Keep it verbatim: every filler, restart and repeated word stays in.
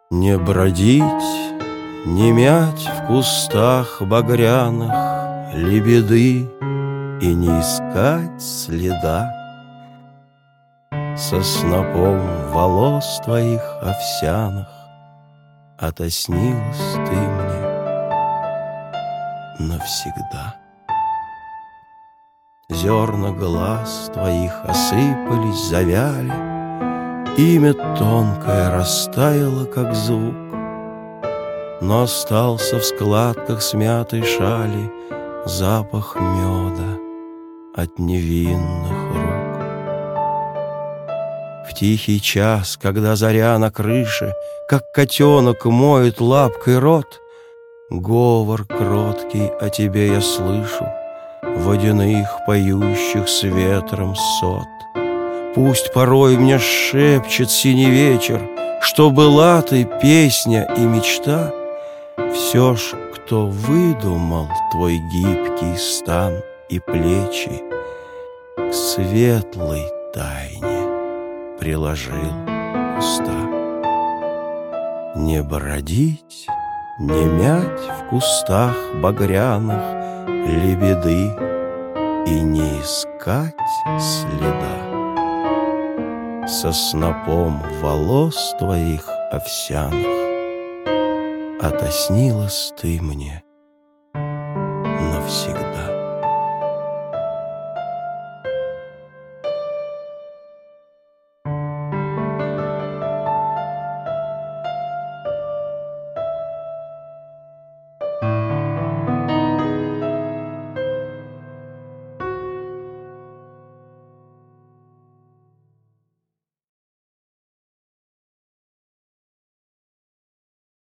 Не бродить, не мять в кустах багряных лебеды и не искать следа. Со снопом волос твоих овсяных отоснилась ты мне навсегда. Зерна глаз твоих осыпались, завяли, имя тонкое растаяло, как звук, но остался в складках смятой шали запах меда от невинных рук. В тихий час, когда заря на крыше, как котенок моет лапкой рот, говор кроткий о тебе я слышу, водяных, поющих с ветром сот. Пусть порой мне шепчет синий вечер, что была ты песня и мечта. Все ж, кто выдумал твой гибкий стан и плечи, к светлой тайне приложил уста. Не бродить, не мять в кустах багряных лебеды и не искать следа. Со снопом волос твоих овсяных отоснилась ты мне